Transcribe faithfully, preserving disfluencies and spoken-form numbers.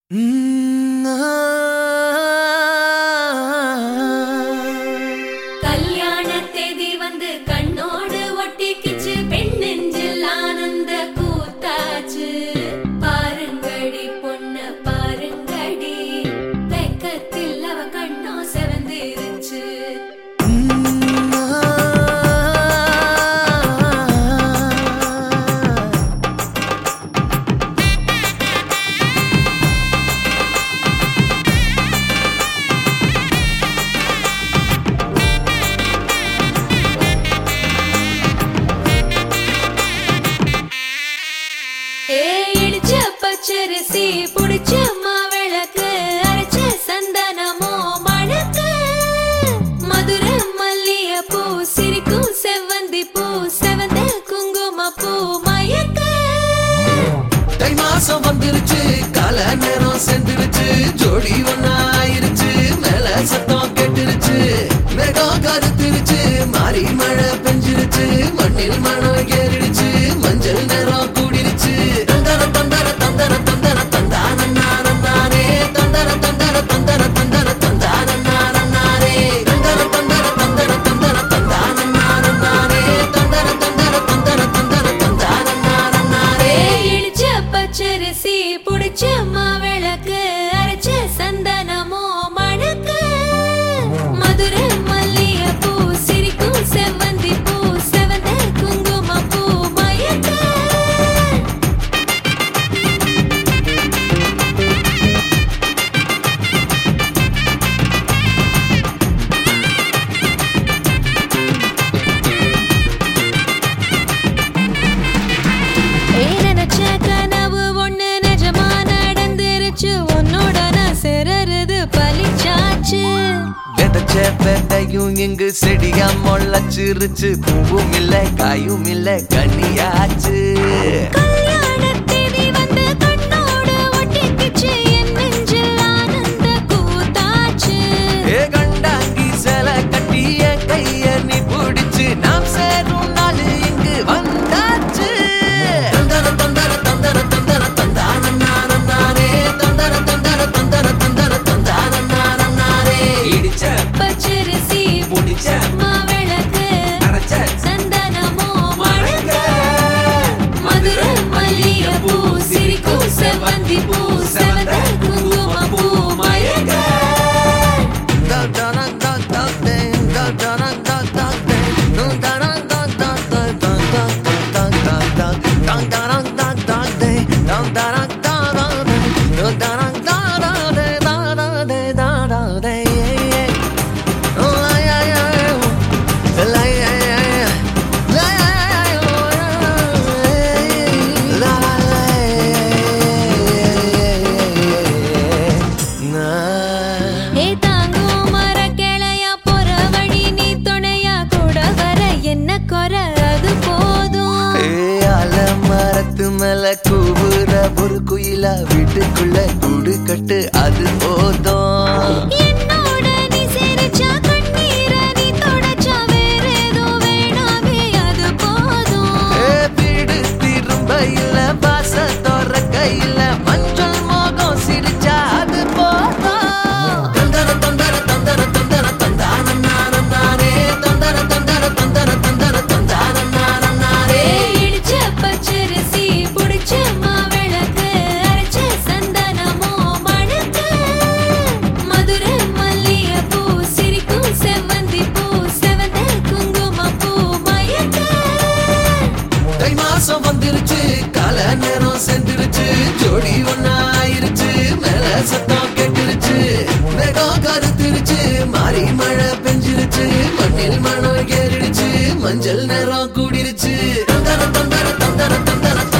கல்யாண தேதி வந்து கண்ணோடு ஒட்டிக்கிச்சு, பெண் நெஞ்சில் ஆனந்த கூத்தாச்சு. பாருங்கடி பொண்ண பாருங்கடி, வெக்கத்தில் அவ கண்ணோ செவந்திருச்சு. பச்சரிசி புடிச்ச மாவிளக்கு, அரைச்ச சந்தனமோ மணக்கு. மதுர மல்லிய பூ சிரிக்கும் செவ்வந்தி பூ, செவந்த குங்கும பூ மயக்க. தை மாசம் வந்துருச்சு, கால நேரம் சென்றுருச்சு, ஜோடி ஒன்னா ஆயிருச்சு, மேல சத்தம் கேட்டுருச்சு. மேகம் கருத்துருச்சு, மாறி மழை பெஞ்சிருச்சு, மண்ணில் மனம் ஏறிடுச்சு, மஞ்சள் நேரம் கூடிருச்சு. தந்தர தந்தர தந்தர தந்தர தந்தானே தந்தர தந்தர தந்தர தந்தர தந்தானே தந்தர தந்தர தந்தர தந்தர தந்தானே தந்தர தந்தர தந்தர தந்தர தந்தானே. இடிச்ச பச்சரிசி புடிச்ச மாவிளக்கு, அரைச்ச சந்தனமோ மணக்கு. மதுர மல்லிய பூ சிரிக்கும் செவ்வந்தி பூ, செவந்த குங்கும பூ மயக்க. நினைச்ச கனவு ஒண்ணு நிஜமா நடந்துருச்சு, உன்னோட நான் சிறருது பலிச்சாச்சு. விதைச்ச விதையும் இங்கு செடியா முளைச்சிருச்சு, பூவும் இல்ல காயும் இல்ல கனியாச்சு. கல்யாண தேதி வந்து கண்ணோடு ஒட்டிக்கிச்சு, என் நெஞ்சில் ஆனந்த கூத்தாச்சு. ஏ கண்டாங்கி சில கட்டி என் கைய நீ பிடிச்சு, நாம் சேரும் நாள் இங்கு வந்தாச்சு. தந்தர தந்தர தந்தர தந்தர தந்தானே தந்தர தந்தர தந்தர தந்தர தந்தானே. இடிச்ச பச்சரிசி புடிச்ச மாவிளக்கு, அரைச்ச சந்தனமோ மணக்க. மதுர மல்லிய பூ சிரிக்கும் செவ்வந்தி பூ, செவந்த குங்கும பூ மயக்க. ஏ தாங்கும் மர கிளையா போற வழி, நீ துணையா கூட வர என்ன குறை அது போதும். மரத்து மேல கூவுற ஒரு குயிலா, வீட்டுக்குள்ள கூடு கட்டு அது போதும். என்னோட நீ சிரிச்சா கண்ணீர நீ தொடச்சா வேற ஏதோ வேணாமே அது போதும். வீடு திரும்ப இல்ல, பாச தோற கையில, மஞ்சள் மோகம் சிரிச்சா அது போதும். தந்தர தந்தர தந்தர தந்தர தந்தானே தந்தர தந்தர தந்தர தந்தர தந்தானே. இடிச்ச பச்சரிசி புடிச்ச மாவிளக்கு, அரைச்ச சந்தனமோ மணக்க. மதுர மல்லிய பூ சிரிக்கும் செவ்வந்தி பூ, செவந்த குங்கும பூ மயக்க. தை மாசம் வந்துருச்சு, கால நேரம் சென்றுருச்சு, ஜோடி ஒன்னா ஆயிருச்சு, மேல சத்தம் கேட்டுருச்சு. மேகம் கருத்துருச்சு, மாறி மழை பெஞ்சிருச்சு, மண்ணில் மனம் ஏறிடுச்சு, மஞ்சள் நேரம் கூடிருச்சு. தந்தர தந்தர தந்தர தந்தர